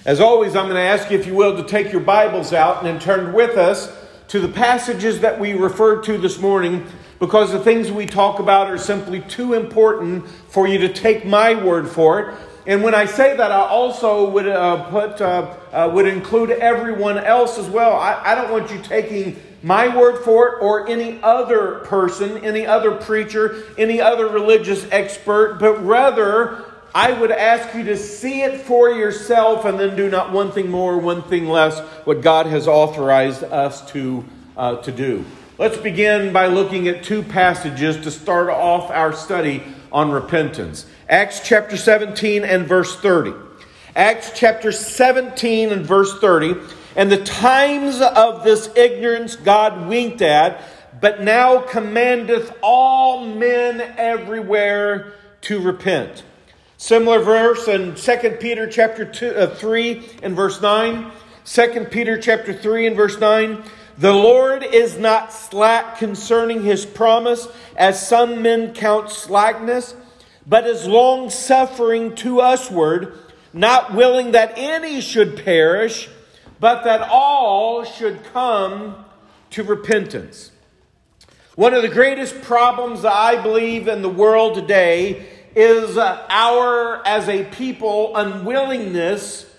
As always, I'm going to ask you, if you will, to take your Bibles out and then turn with us to the passages that we referred to this morning, because the things we talk about are simply too important for you to take my word for it. And when I say that, I also would include everyone else as well. I don't want you taking my word for it or any other person, any other preacher, any other religious expert, but rather I would ask you to see it for yourself and then do not one thing more, one thing less, what God has authorized us to do. Let's begin by looking at two passages to start off our study on repentance. Acts chapter 17 and verse 30. Acts chapter 17 and verse 30. And the times of this ignorance God winked at, but now commandeth all men everywhere to repent. Similar verse in 2 Peter chapter 3 and verse 9. 2 Peter chapter 3 and verse 9. The Lord is not slack concerning his promise, as some men count slackness, but is long-suffering to usward, not willing that any should perish, but that all should come to repentance. One of the greatest problems that I believe in the world today is our, as a people, unwillingness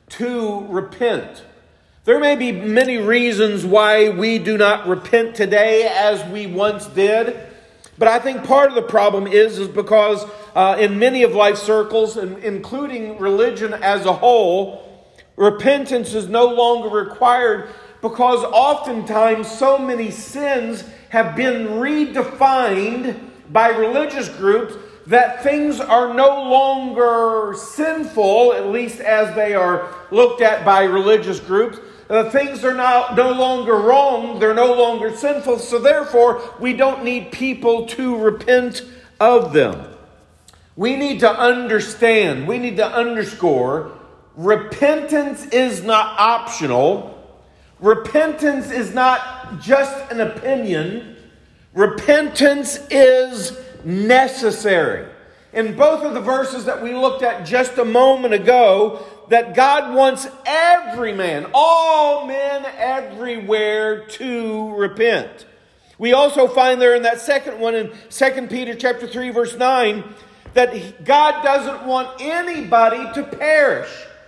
to repent. There may be many reasons why we do not repent today as we once did. But I think part of the problem is because in many of life circles, including religion as a whole, repentance is no longer required because oftentimes so many sins have been redefined by religious groups that things are no longer sinful, at least as they are looked at by religious groups. Things are no longer wrong, they're no longer sinful, so therefore we don't need people to repent of them. We need to understand, we need to underscore, repentance is not optional. Repentance is not just an opinion. Repentance is necessary. In both of the verses that we looked at just a moment ago, that God wants every man, all men everywhere to repent. We also find there in that second one in 2 Peter chapter 3 verse 9 that God doesn't want anybody to perish.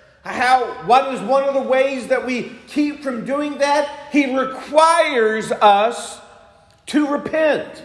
What is one of the ways that we keep from doing that? He requires us to repent.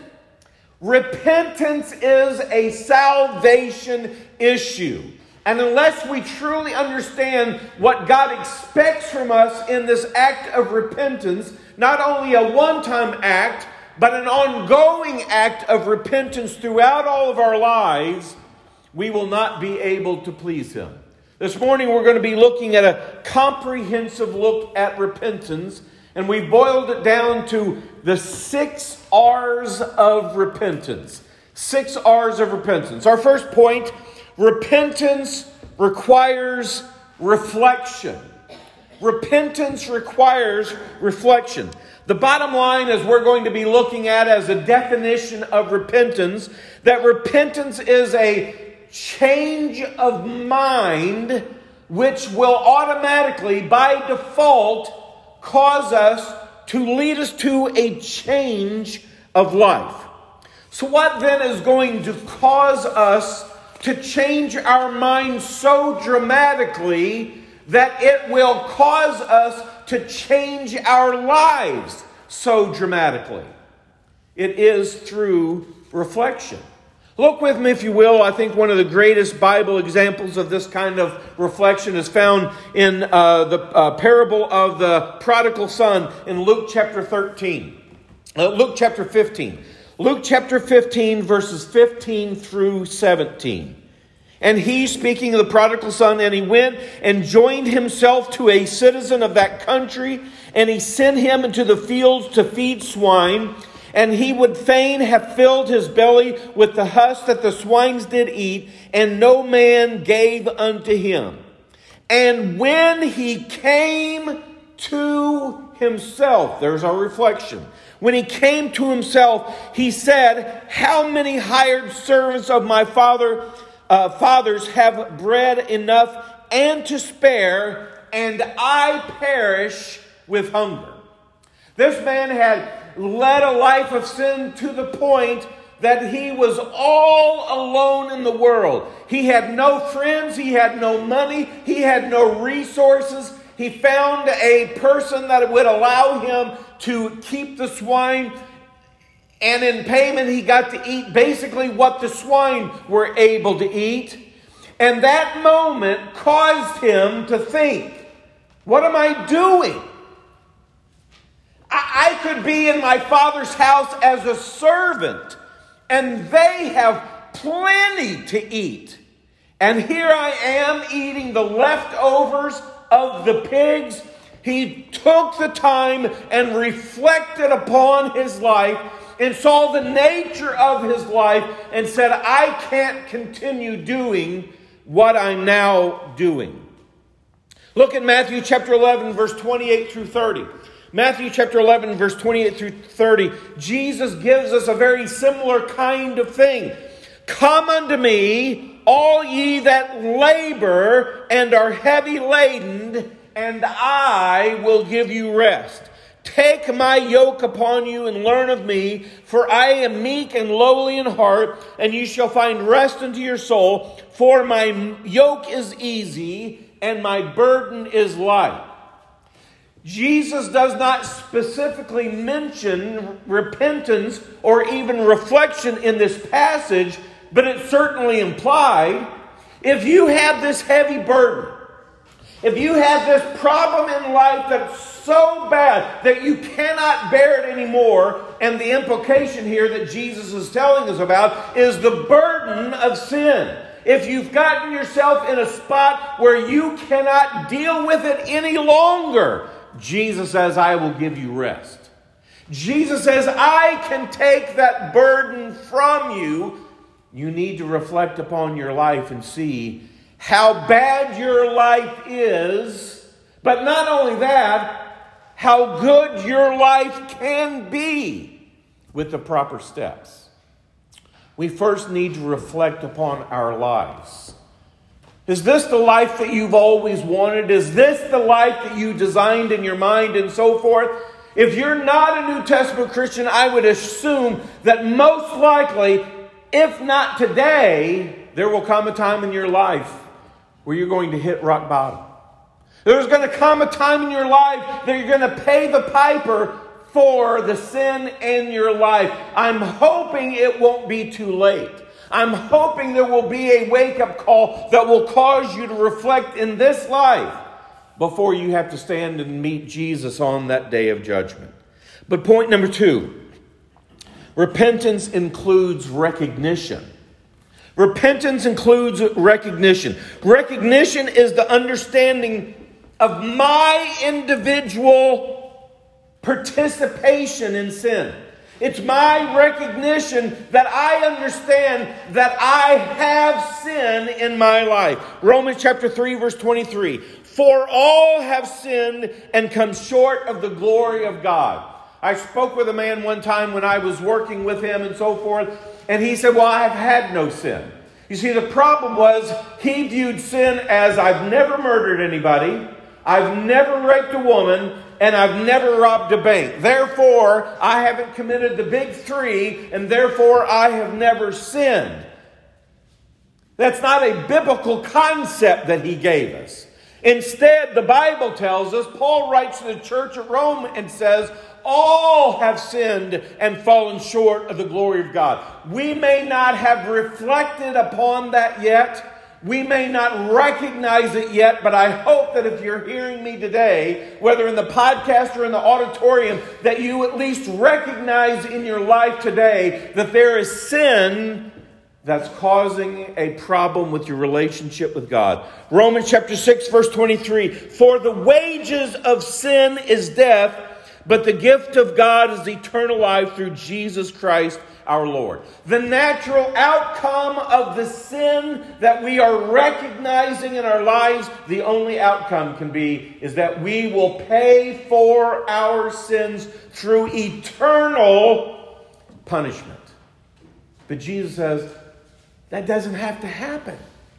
Repentance is a salvation issue. And unless we truly understand what God expects from us in this act of repentance, not only a one-time act, but an ongoing act of repentance throughout all of our lives, we will not be able to please Him. This morning we're going to be looking at a comprehensive look at repentance, and we've boiled it down to the 6 R's of repentance. 6 R's of repentance. Our first point: repentance requires reflection. Repentance requires reflection. The bottom line is we're going to be looking at as a definition of repentance, that repentance is a change of mind which will automatically, by default, cause us to lead us to a change of life. So what then is going to cause us to change our minds so dramatically that it will cause us to change our lives so dramatically? It is through reflection. Look with me, if you will. I think one of the greatest Bible examples of this kind of reflection is found in the parable of the prodigal son in Luke chapter 15. Luke chapter 15, verses 15 through 17. And he, speaking of the prodigal son, and he went and joined himself to a citizen of that country, and he sent him into the fields to feed swine. And he would fain have filled his belly with the husk that the swines did eat, and no man gave unto him. And when he came to himself, there's our reflection. When he came to himself, he said, how many hired servants of my fathers have bread enough and to spare, and I perish with hunger. This man had led a life of sin to the point that he was all alone in the world. He had no friends, he had no money, he had no resources. He found a person that would allow him to keep the swine, and in payment he got to eat basically what the swine were able to eat. And that moment caused him to think, what am I doing? I could be in my Father's house as a servant, and they have plenty to eat. And here I am eating the leftovers of the pigs. He took the time and reflected upon his life and saw the nature of his life and said, I can't continue doing what I'm now doing. Look at Matthew chapter 11, verse 28 through 30. Matthew chapter 11, verse 28 through 30. Jesus gives us a very similar kind of thing. Come unto me, all ye that labor and are heavy laden, and I will give you rest. Take my yoke upon you and learn of me, for I am meek and lowly in heart, and you shall find rest unto your soul. For my yoke is easy and my burden is light. Jesus does not specifically mention repentance or even reflection in this passage, but it's certainly implied. If you have this heavy burden, if you have this problem in life that's so bad that you cannot bear it anymore, and the implication here that Jesus is telling us about is the burden of sin. If you've gotten yourself in a spot where you cannot deal with it any longer, Jesus says, I will give you rest. Jesus says, I can take that burden from you. You need to reflect upon your life and see how bad your life is, but not only that, how good your life can be with the proper steps. We first need to reflect upon our lives. Is this the life that you've always wanted? Is this the life that you designed in your mind and so forth? If you're not a New Testament Christian, I would assume that most likely, if not today, there will come a time in your life where you're going to hit rock bottom. There's going to come a time in your life that you're going to pay the piper for the sin in your life. I'm hoping it won't be too late. I'm hoping there will be a wake-up call that will cause you to reflect in this life before you have to stand and meet Jesus on that day of judgment. But point number 2, repentance includes recognition. Repentance includes recognition. Recognition is the understanding of my individual participation in sin. It's my recognition that I understand that I have sin in my life. Romans chapter 3, verse 23. For all have sinned and come short of the glory of God. I spoke with a man one time when I was working with him and so forth, and he said, well, I have had no sin. You see, the problem was he viewed sin as I've never murdered anybody, I've never raped a woman, and I've never robbed a bank. Therefore, I haven't committed the big 3, and therefore I have never sinned. That's not a biblical concept that he gave us. Instead, the Bible tells us, Paul writes to the church at Rome and says, all have sinned and fallen short of the glory of God. We may not have reflected upon that yet. We may not recognize it yet, but I hope that if you're hearing me today, whether in the podcast or in the auditorium, that you at least recognize in your life today that there is sin that's causing a problem with your relationship with God. Romans chapter 6, verse 23. For the wages of sin is death, but the gift of God is eternal life through Jesus Christ our Lord. The natural outcome of the sin that we are recognizing in our lives, the only outcome can be is that we will pay for our sins through eternal punishment. But Jesus says, that doesn't have to happen.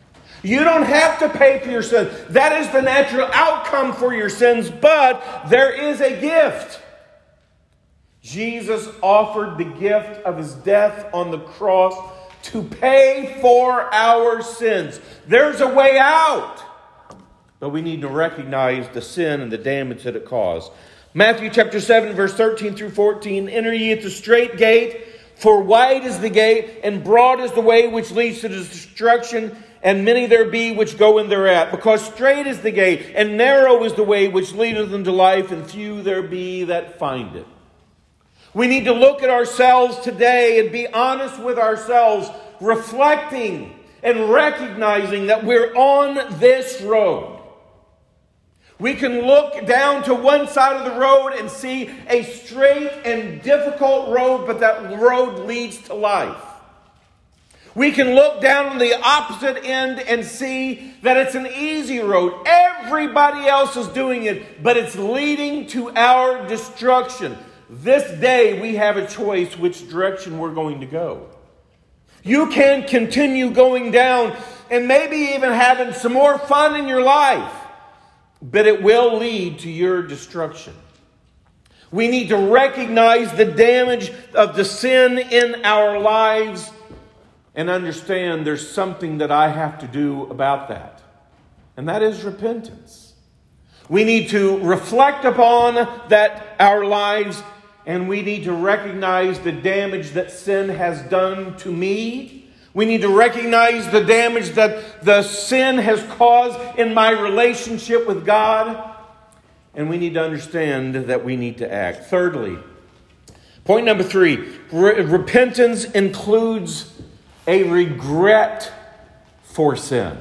You don't have to pay for your sins. That is the natural outcome for your sins, but there is a gift. Jesus offered the gift of his death on the cross to pay for our sins. There's a way out, but we need to recognize the sin and the damage that it caused. Matthew chapter 7, verse 13 through 14, enter ye at the strait gate, for wide is the gate, and broad is the way which leads to destruction, and many there be which go in thereat. Because strait is the gate, and narrow is the way which leadeth unto life, and few there be that find it. We need to look at ourselves today and be honest with ourselves, reflecting and recognizing that we're on this road. We can look down to one side of the road and see a straight and difficult road, but that road leads to life. We can look down on the opposite end and see that it's an easy road. Everybody else is doing it, but it's leading to our destruction. This day we have a choice which direction we're going to go. You can continue going down and maybe even having some more fun in your life, but it will lead to your destruction. We need to recognize the damage of the sin in our lives and understand there's something that I have to do about that. And that is repentance. We need to reflect upon that our lives, and we need to recognize the damage that sin has done to me. We need to recognize the damage that the sin has caused in my relationship with God. And we need to understand that we need to act. Thirdly, point number 3, repentance includes a regret for sin.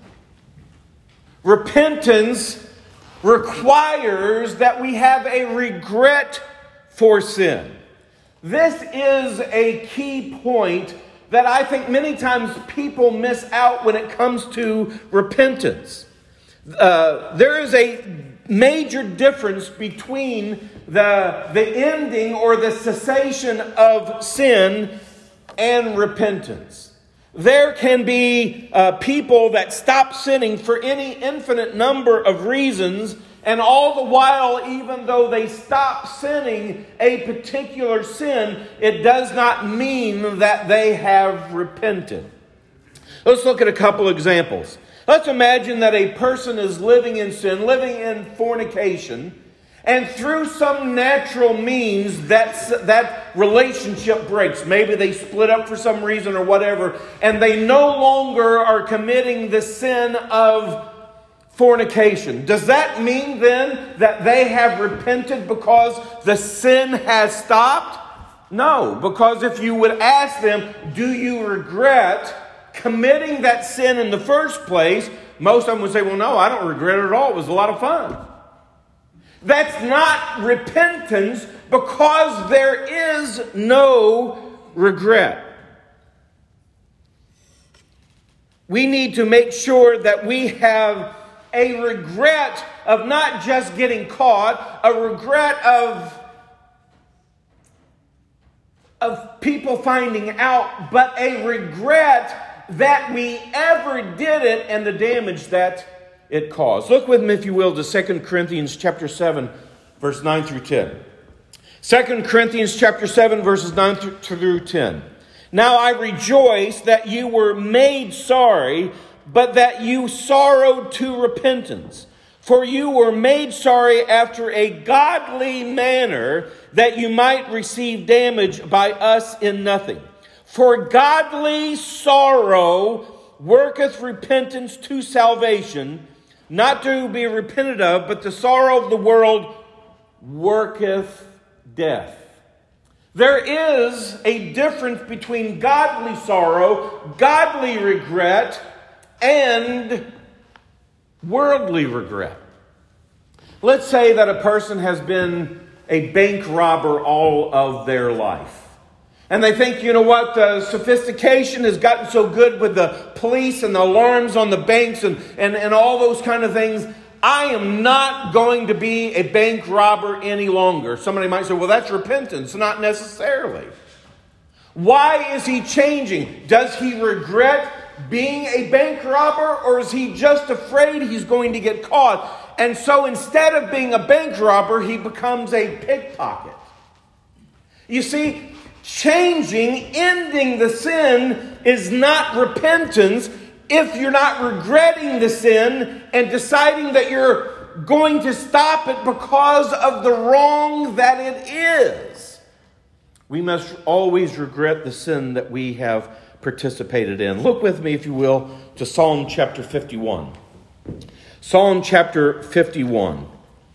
Repentance requires that we have a regret for sin. This is a key point that I think many times people miss out when it comes to repentance. There is a major difference between the ending or the cessation of sin and repentance. There can be people that stop sinning for any infinite number of reasons, and all the while, even though they stop sinning a particular sin, it does not mean that they have repented. Let's look at a couple examples. Let's imagine that a person is living in sin, living in fornication, and through some natural means that relationship breaks. Maybe they split up for some reason or whatever, and they no longer are committing the sin of fornication. Does that mean then that they have repented because the sin has stopped? No, because if you would ask them, do you regret committing that sin in the first place? Most of them would say, well, no, I don't regret it at all. It was a lot of fun. That's not repentance because there is no regret. We need to make sure that we have a regret of not just getting caught, a regret of people finding out, but a regret that we ever did it and the damage that it caused. Look with me, if you will, to 2 Corinthians chapter 7, verse 9 through 10. 2 Corinthians chapter 7, verses 9 through 10. Now I rejoice that you were made sorry, but that you sorrowed to repentance. For you were made sorry after a godly manner, that you might receive damage by us in nothing. For godly sorrow worketh repentance to salvation, not to be repented of, but the sorrow of the world worketh death. There is a difference between godly sorrow, godly regret, and worldly regret. Let's say that a person has been a bank robber all of their life. And they think, you know what, the sophistication has gotten so good with the police and the alarms on the banks and all those kind of things. I am not going to be a bank robber any longer. Somebody might say, well, that's repentance. Not necessarily. Why is he changing? Does he regret being a bank robber, or is he just afraid he's going to get caught? And so instead of being a bank robber, he becomes a pickpocket. You see, ending the sin is not repentance if you're not regretting the sin and deciding that you're going to stop it because of the wrong that it is. We must always regret the sin that we have participated in. Look with me, if you will, to Psalm chapter 51. Psalm chapter 51.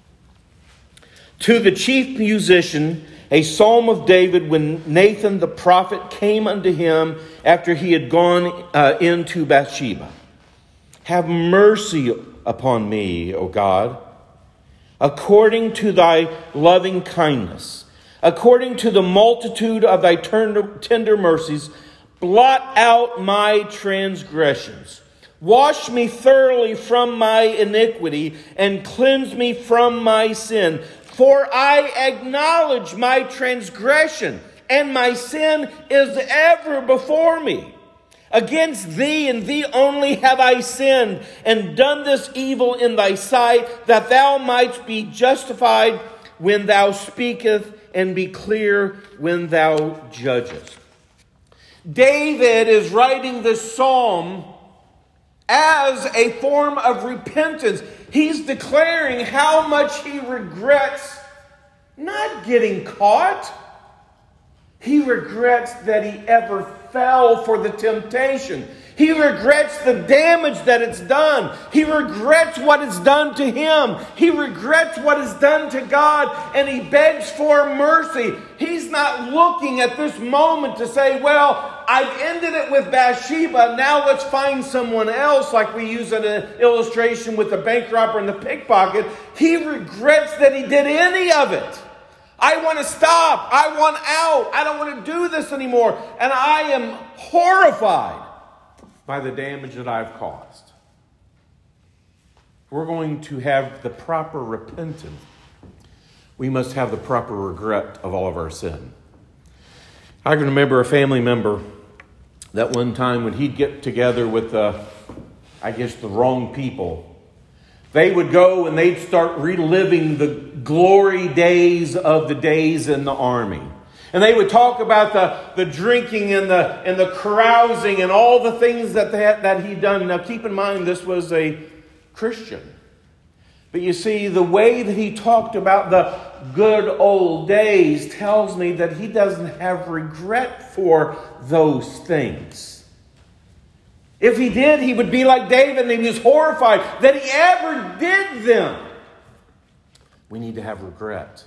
To the chief musician, a psalm of David, when Nathan the prophet came unto him after he had gone into Bathsheba. Have mercy upon me, O God, according to thy loving kindness, according to the multitude of thy tender mercies, blot out my transgressions. Wash me thoroughly from my iniquity and cleanse me from my sin. For I acknowledge my transgression, and my sin is ever before me. Against thee and thee only have I sinned, and done this evil in thy sight, that thou mightst be justified when thou speakest, and be clear when thou judgest. David is writing this psalm as a form of repentance. He's declaring how much he regrets not getting caught. He regrets that he ever fell for the temptation. He regrets the damage that it's done. He regrets what it's done to him. He regrets what is done to God, and he begs for mercy. He's not looking at this moment to say, well, I've ended it with Bathsheba. Now let's find someone else, like we use in an illustration with the bank robber and the pickpocket. He regrets that he did any of it. I want to stop. I want out. I don't want to do this anymore. And I am horrified by the damage that I've caused. We're going to have the proper repentance. We must have the proper regret of all of our sin. I can remember a family member that one time when he'd get together with, the wrong people, they would go and they'd start reliving the glory days of the days in the army. And they would talk about the drinking and the carousing and all the things that he'd done. Now keep in mind, this was a Christian. But you see, the way that he talked about the good old days tells me that he doesn't have regret for those things. If he did, he would be like David, and he was horrified that he ever did them. We need to have regret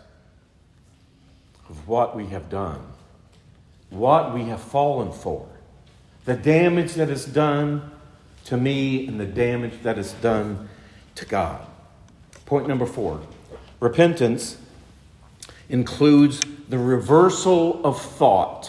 of what we have done, what we have fallen for, the damage that is done to me and the damage that is done to God. Point number 4, repentance includes the reversal of thought.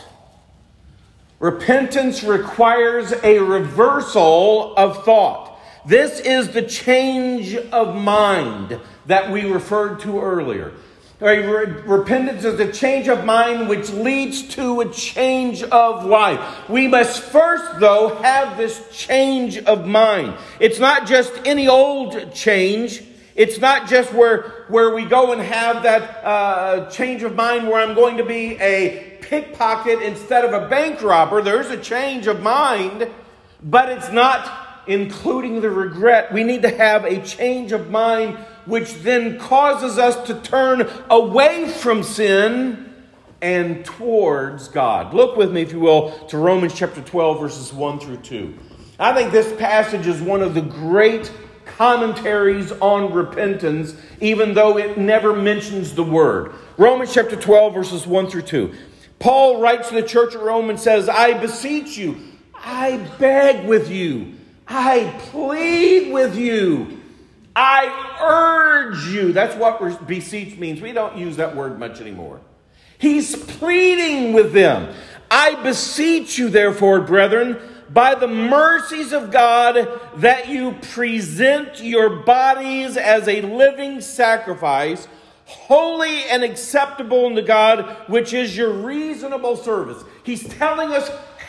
Repentance requires a reversal of thought. This is the change of mind that we referred to earlier. Repentance is a change of mind which leads to a change of life. We must first, though, have this change of mind. It's not just any old change. It's not just where we go and have that change of mind where I'm going to be a pickpocket instead of a bank robber. There's a change of mind, but it's not including the regret. We need to have a change of mind which then causes us to turn away from sin and towards God. Look with me, if you will, to Romans chapter 12, verses 1 through 2. I think this passage is one of the great commentaries on repentance, even though it never mentions the word. Romans chapter 12, verses 1 through 2. Paul writes to the church at Rome and says, I beseech you, I beg with you, I plead with you, I urge you. That's what beseech means. We don't use that word much anymore. He's pleading with them. I beseech you, therefore, brethren, by the mercies of God, that you present your bodies as a living sacrifice, holy and acceptable unto God, which is your reasonable service. He's telling us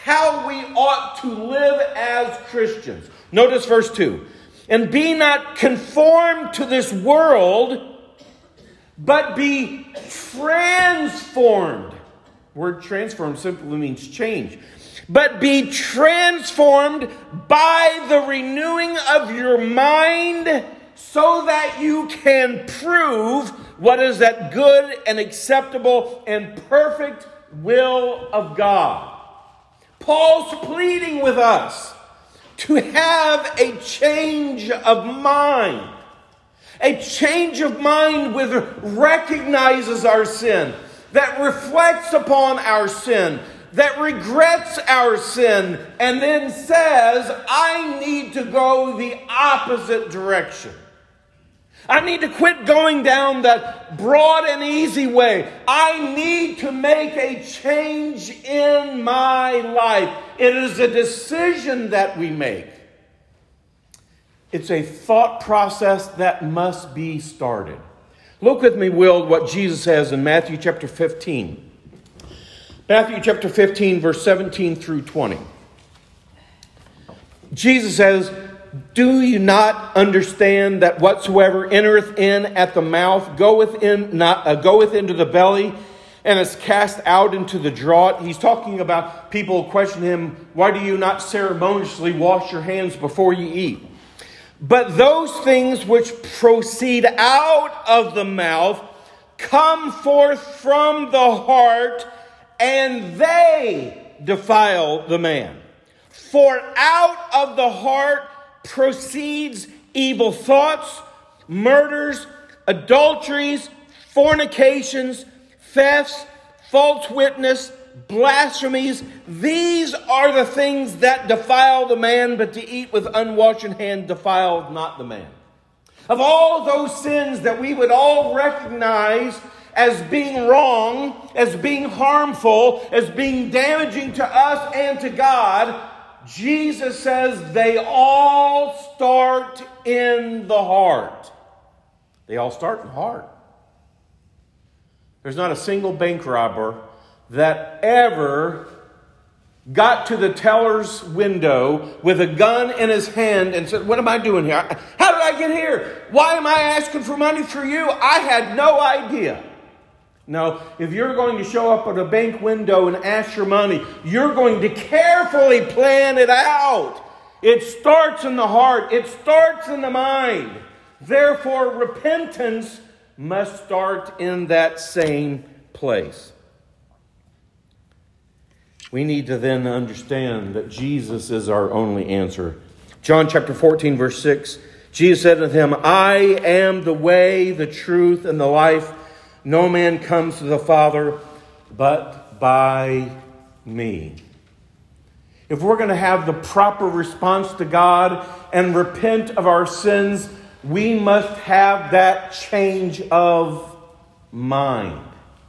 how we ought to live as Christians. Notice verse 2. And be not conformed to this world, but be transformed. The word transformed simply means change. But be transformed by the renewing of your mind, so that you can prove what is that good and acceptable and perfect will of God. Paul's pleading with us to have a change of mind. A change of mind which recognizes our sin, that reflects upon our sin, that regrets our sin, and then says, I need to go the opposite direction. I need to quit going down that broad and easy way. I need to make a change in my life. It is a decision that we make. It's a thought process that must be started. Look with me, Will, what Jesus says in Matthew chapter 15. Matthew chapter 15, verse 17 through 20. Jesus says, do you not understand that whatsoever entereth in at the mouth goeth into the belly and is cast out into the draught? He's talking about people question him, why do you not ceremoniously wash your hands before you eat? But those things which proceed out of the mouth come forth from the heart, and they defile the man. For out of the heart proceeds evil thoughts, murders, adulteries, fornications, thefts, false witness, blasphemies. These are the things that defile the man, but to eat with unwashed hand defileth not the man. Of all those sins that we would all recognize as being wrong, as being harmful, as being damaging to us and to God, Jesus says they all start in the heart. They all start in the heart. There's not a single bank robber that ever got to the teller's window with a gun in his hand and said, what am I doing here? How did I get here? Why am I asking for money for you? I had no idea. No, if you're going to show up at a bank window and ask for money, you're going to carefully plan it out. It starts in the heart. It starts in the mind. Therefore, repentance must start in that same place. We need to then understand that Jesus is our only answer. John chapter 14, verse 6, Jesus said unto him, I am the way, the truth, and the life. No man comes to the Father but by me. If we're going to have the proper response to God and repent of our sins, we must have that change of mind.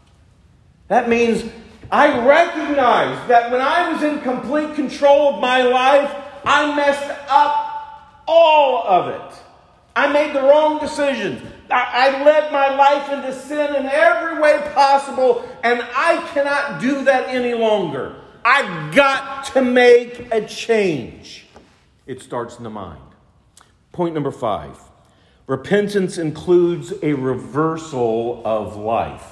That means I recognize that when I was in complete control of my life, I messed up all of it. I made the wrong decisions. I led my life into sin in every way possible, and I cannot do that any longer. I've got to make a change. It starts in the mind. Point number 5. Repentance includes a reversal of life.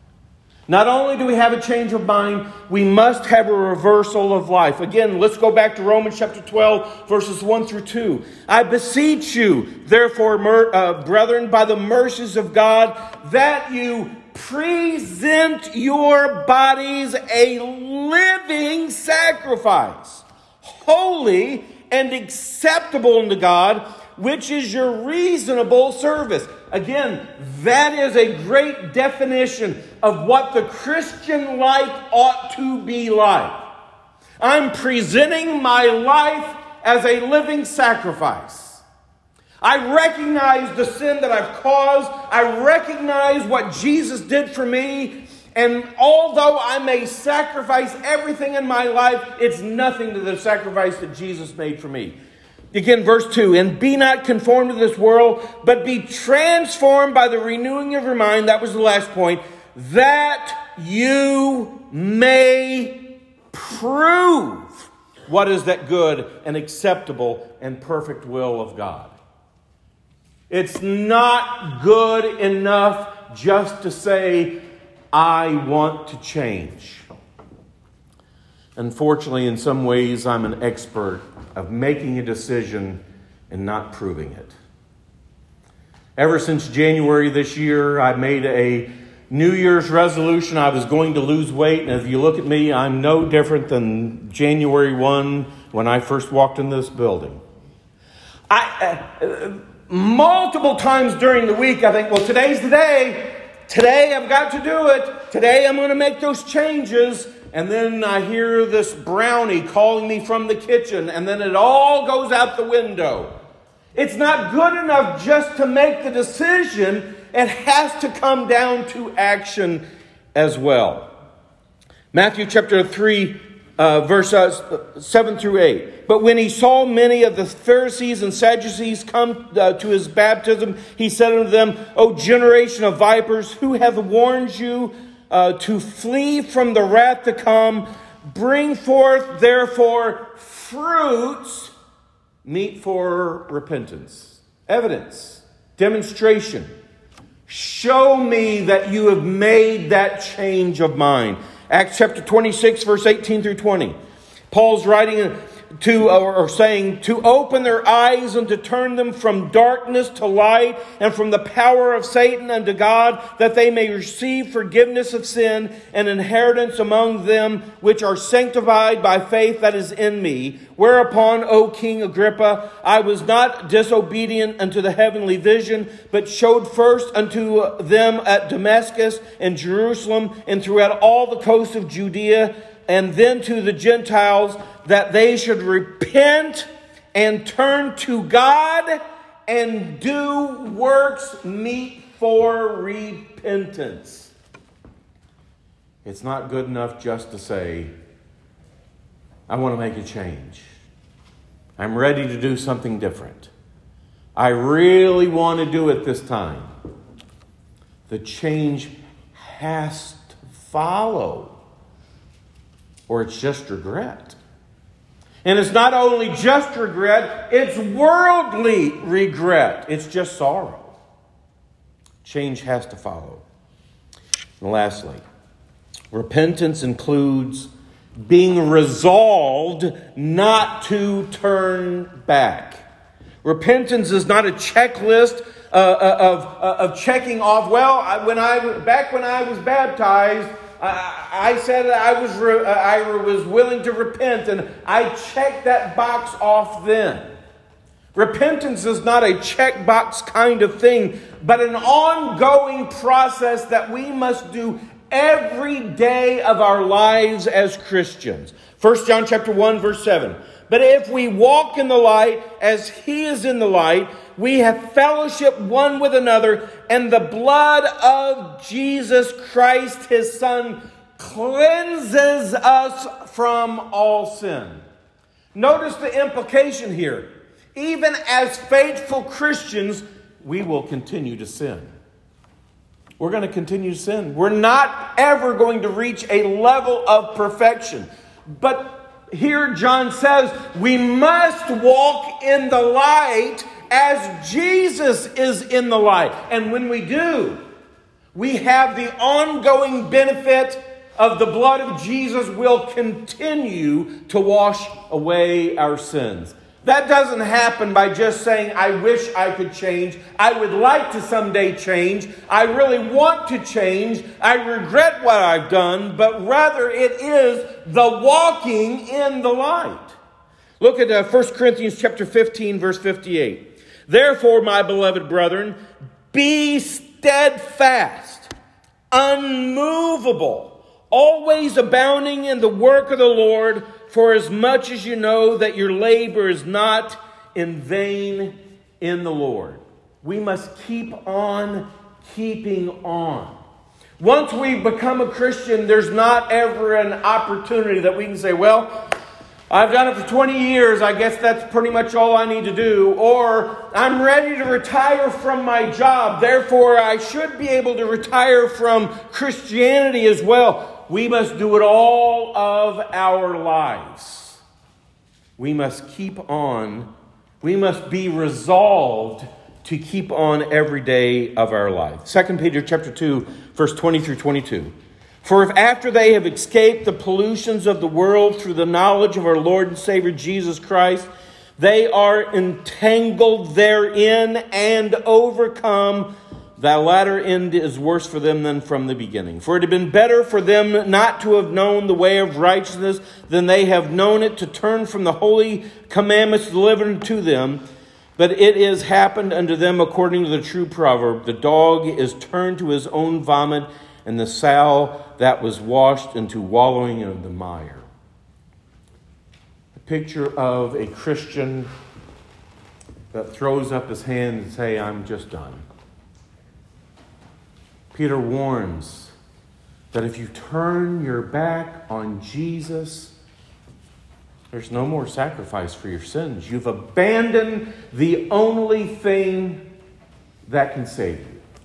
Not only do we have a change of mind, we must have a reversal of life. Again, let's go back to Romans chapter 12, verses 1 through 2. I beseech you, therefore, brethren, by the mercies of God, that you present your bodies a living sacrifice, holy and acceptable unto God, which is your reasonable service. Again, that is a great definition of what the Christian life ought to be like. I'm presenting my life as a living sacrifice. I recognize the sin that I've caused. I recognize what Jesus did for me. And although I may sacrifice everything in my life, it's nothing to the sacrifice that Jesus made for me. Again, verse 2, and be not conformed to this world, but be transformed by the renewing of your mind. That was the last point. That you may prove what is that good and acceptable and perfect will of God. It's not good enough just to say, I want to change. Unfortunately, in some ways, I'm an expert of making a decision and not proving it. Ever since January this year, I made a New Year's resolution. I was going to lose weight. And if you look at me, I'm no different than January 1 when I first walked in this building. Multiple times during the week, I think, well, today's the day. Today I've got to do it. Today I'm going to make those changes. And then I hear this brownie calling me from the kitchen. And then it all goes out the window. It's not good enough just to make the decision. It has to come down to action as well. Matthew chapter 3, verses 7 through 8. But when he saw many of the Pharisees and Sadducees come to his baptism, he said unto them, O generation of vipers, who hath warned you to flee from the wrath to come? Bring forth, therefore, fruits meet for repentance. Evidence, demonstration. Show me that you have made that change of mind. Acts chapter 26, verse 18 through 20. Paul's writing saying to open their eyes and to turn them from darkness to light and from the power of Satan unto God, that they may receive forgiveness of sin and inheritance among them which are sanctified by faith that is in me. Whereupon, O King Agrippa, I was not disobedient unto the heavenly vision, but showed first unto them at Damascus and Jerusalem and throughout all the coast of Judea, and then to the Gentiles, that they should repent and turn to God and do works meet for repentance. It's not good enough just to say, I want to make a change. I'm ready to do something different. I really want to do it this time. The change has to follow, or it's just regret. And it's not only just regret, it's worldly regret. It's just sorrow. Change has to follow. And lastly, repentance includes being resolved not to turn back. Repentance is not a checklist of checking off. Well, when I was baptized, I said I was willing to repent, and I checked that box off then. Repentance is not a checkbox kind of thing, but an ongoing process that we must do every day of our lives as Christians. 1 John chapter 1, verse 7. But if we walk in the light as He is in the light, we have fellowship one with another, and the blood of Jesus Christ, His Son, cleanses us from all sin. Notice the implication here. Even as faithful Christians, we will continue to sin. We're going to continue to sin. We're not ever going to reach a level of perfection. But here John says we must walk in the light as Jesus is in the light. And when we do, we have the ongoing benefit of the blood of Jesus will continue to wash away our sins. That doesn't happen by just saying, I wish I could change. I would like to someday change. I really want to change. I regret what I've done. But rather it is the walking in the light. Look at 1 Corinthians chapter 15, verse 58. Therefore, my beloved brethren, be steadfast, unmovable, always abounding in the work of the Lord, for as much as you know that your labor is not in vain in the Lord. We must keep on keeping on. Once we become a Christian, there's not ever an opportunity that we can say, well, I've done it for 20 years. I guess that's pretty much all I need to do. Or I'm ready to retire from my job. Therefore, I should be able to retire from Christianity as well. We must do it all of our lives. we must keep on. We must be resolved to keep on every day of our life. 2 Peter chapter 2, verse 20 through 22. For if after they have escaped the pollutions of the world through the knowledge of our Lord and Savior Jesus Christ, they are entangled therein and overcome, the latter end is worse for them than from the beginning. For it had been better for them not to have known the way of righteousness than they have known it, to turn from the holy commandments delivered to them. But it is happened unto them according to the true proverb, the dog is turned to his own vomit, and the sow that was washed into wallowing in the mire. A picture of a Christian that throws up his hand and say, I'm just done. Peter warns that if you turn your back on Jesus, there's no more sacrifice for your sins. You've abandoned the only thing that can save you.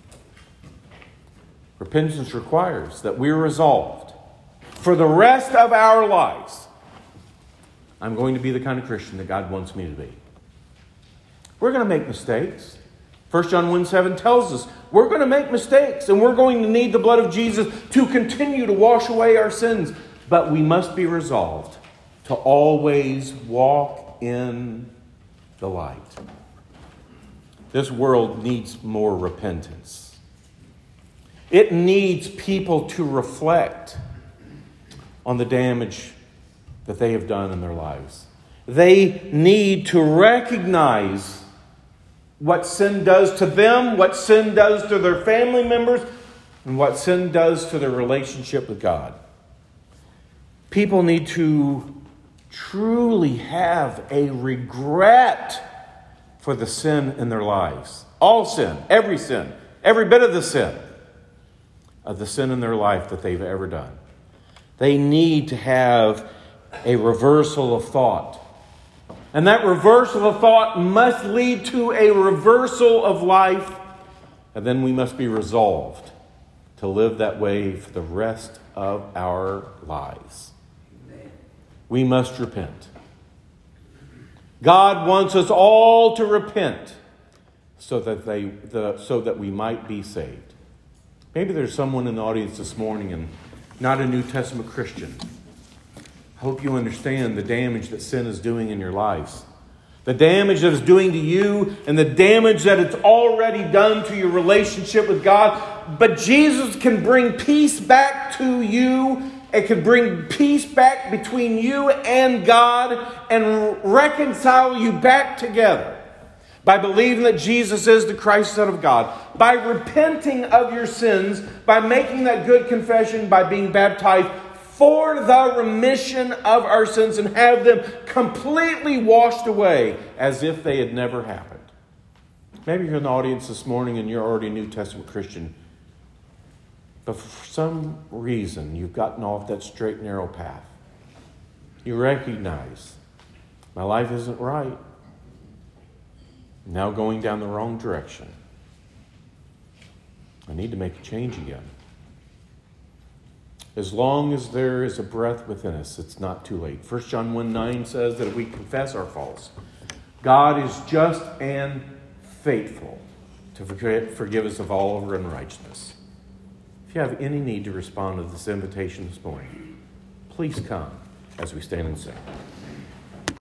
Repentance requires that we're resolved for the rest of our lives. I'm going to be the kind of Christian that God wants me to be. We're going to make mistakes. 1 John 1:7 tells us we're going to make mistakes and we're going to need the blood of Jesus to continue to wash away our sins. But we must be resolved to always walk in the light. This world needs more repentance. It needs people to reflect on the damage that they have done in their lives. They need to recognize what sin does to them, what sin does to their family members, and what sin does to their relationship with God. People need to truly have a regret for the sin in their lives. All sin, every bit of the sin in their life that they've ever done. They need to have a reversal of thought. And that reversal of thought must lead to a reversal of life. And then we must be resolved to live that way for the rest of our lives. Amen. We must repent. God wants us all to repent so that we might be saved. Maybe there's someone in the audience this morning and not a New Testament Christian. I hope you understand the damage that sin is doing in your lives. The damage that it's doing to you and the damage that it's already done to your relationship with God. But Jesus can bring peace back to you. It can bring peace back between you and God and reconcile you back together. By believing that Jesus is the Christ, Son of God. By repenting of your sins. By making that good confession. By being baptized for the remission of our sins and have them completely washed away as if they had never happened. Maybe you're in the audience this morning and you're already a New Testament Christian. But for some reason, you've gotten off that straight and narrow path. You recognize, my life isn't right. I'm now going down the wrong direction. I need to make a change again. As long as there is a breath within us, it's not too late. 1 John 1:9 says that if we confess our faults, God is just and faithful to forgive us of all of our unrighteousness. If you have any need to respond to this invitation this morning, please come as we stand and sing.